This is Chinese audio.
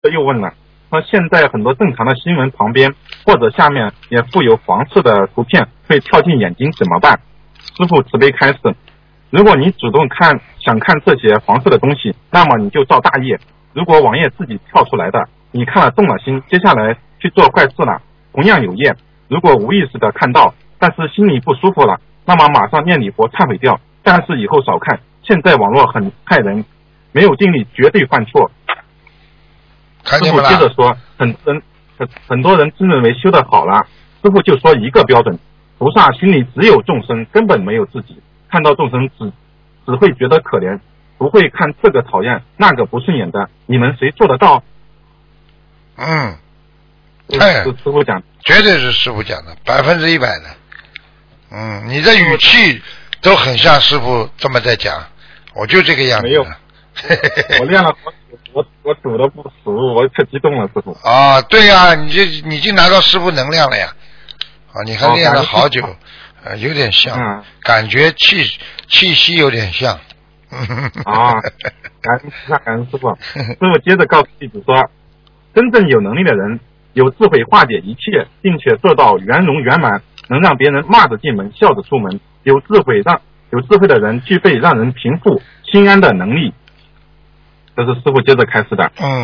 又问了，说现在很多正常的新闻旁边或者下面也附有黄色的图片，会跳进眼睛怎么办？师父慈悲开示，如果你主动想看这些黄色的东西，那么你就造大业。如果网页自己跳出来的，你看了动了心，接下来去做坏事了，同样有业。如果无意识的看到，但是心里不舒服了，那么马上念礼佛忏悔掉，但是以后少看。现在网络很害人，没有定力绝对犯错。 看见没啦？ 师父接着说，很多人自认为修得好了，师父就说一个标准，菩萨心里只有众生，根本没有自己，看到众生只会觉得可怜，不会看这个讨厌那个不顺眼的，你们谁做得到？师父讲， 绝对是师父讲的，100%的。你的语气都很像师父这么在讲，我就这个样子。 没有，我练了好久，我读的不熟，我可激动了，师父。 啊，对呀，你就拿到师父能量了呀。你还练了好久，有点像，感觉气息有点像。 感恩师父。师父接着告诉弟子说，真正有能力的人，有智慧化解一切，并且做到圆融圆满，能让别人骂着进门，笑着出门。有智慧的人具备让人平复心安的能力。这是师父接着开始的。